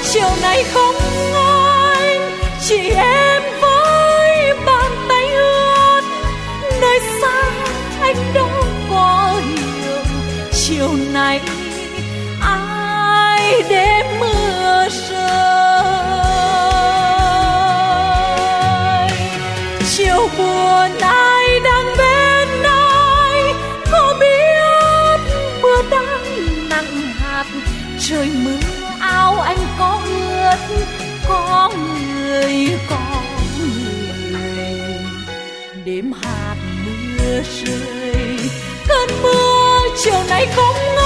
chiều nay không anh, chỉ em với bàn tay ướt. Nơi xa anh đâu có hiểu, chiều nay ai đêm mưa rơi. Chiều buồn ai đang bên ai, có biết mưa đang nặng hạt. Trời mưa áo anh có ướt, có người đêm hạt mưa rơi. Cơn mưa chiều nay không